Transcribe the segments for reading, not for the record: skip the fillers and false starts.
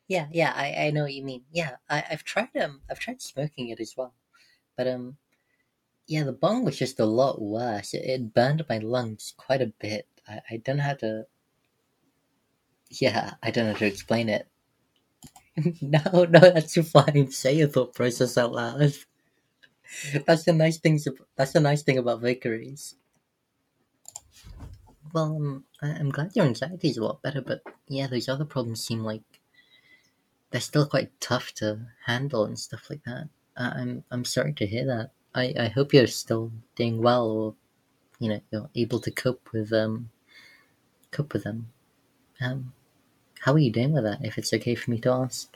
yeah. I know what you mean. Yeah, I've tried smoking it as well, but yeah, the bong was just a lot worse. It burned my lungs quite a bit. I don't know how to. Yeah, I don't know how to explain it. No, no, that's fine. Say your thought process out loud. That's the nice things. That's the nice thing about bakeries. Well, I'm glad your anxiety is a lot better, but yeah, those other problems seem like they're still quite tough to handle and stuff like that. I'm sorry to hear that. I hope you're still doing well, or you're able to cope with them. Um, how are you doing with that? If it's okay for me to ask.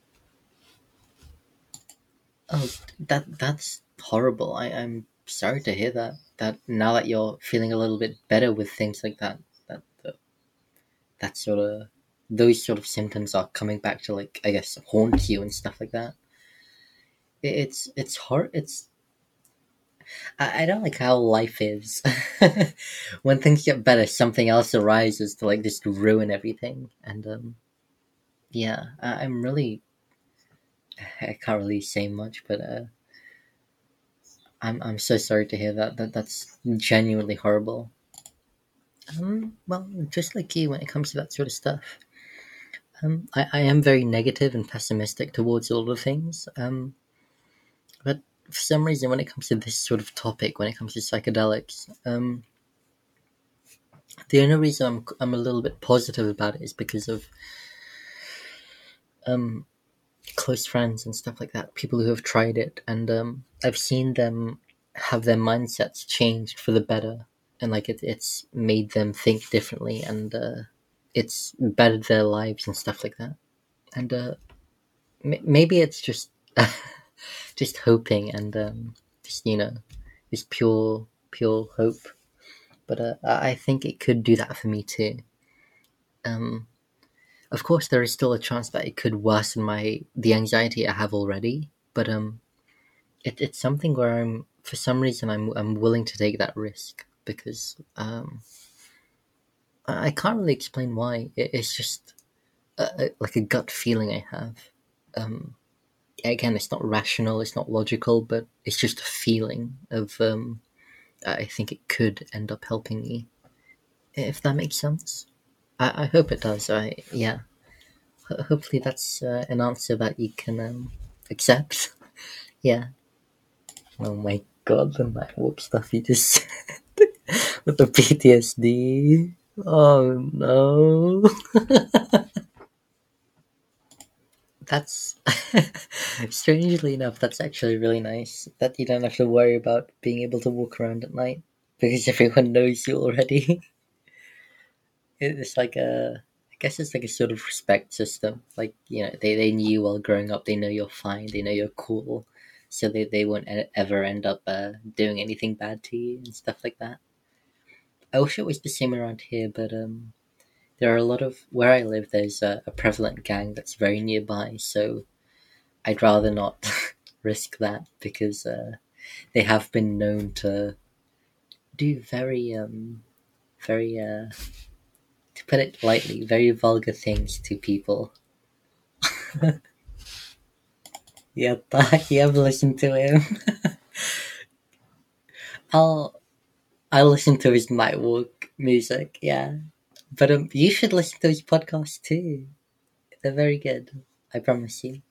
Oh, that's horrible. I'm sorry to hear that. That now that you're feeling a little bit better with things like that, that sort of those sort of symptoms are coming back to, like, I guess, haunt you and stuff like that. It's hard. I don't like how life is. When things get better, something else arises to, like, just ruin everything. And yeah, I'm really, I can't really say much, but I'm so sorry to hear that. That's genuinely horrible. Well, just like you, when it comes to that sort of stuff, I am very negative and pessimistic towards all the things. But for some reason, when it comes to this sort of topic, when it comes to psychedelics, the only reason I'm a little bit positive about it is because of um close friends and stuff like that, people who have tried it, and I've seen them have their mindsets changed for the better, and like it's made them think differently, and it's bettered their lives and stuff like that. And maybe it's just just hoping, and just just pure hope. But I think it could do that for me too. Um, of course, there is still a chance that it could worsen the anxiety I have already. But it's something where for some reason I'm willing to take that risk, because I can't really explain why. It's just like a gut feeling I have. Um, Again, it's not rational, it's not logical, but it's just a feeling of I think it could end up helping me, if that makes sense. I hope it does. I Yeah. Hopefully that's an answer that you can accept. Yeah. Oh my god, the Nightwalk stuff you just said with the PTSD. Oh no. That's strangely enough, that's actually really nice that you don't have to worry about being able to walk around at night because everyone knows you already. It's like I guess it's like a sort of respect system. Like, they knew you while growing up, they know you're fine, they know you're cool, so they won't ever end up doing anything bad to you and stuff like that. I wish it was the same around here, but there are a lot of where I live. There's a prevalent gang that's very nearby, so I'd rather not risk that, because they have been known to do very to put it lightly, very vulgar things to people. Yep, you have listened to him. I'll I'll listen to his Nightwalk music. Yeah, but you should listen to his podcast too. They're very good. I promise you.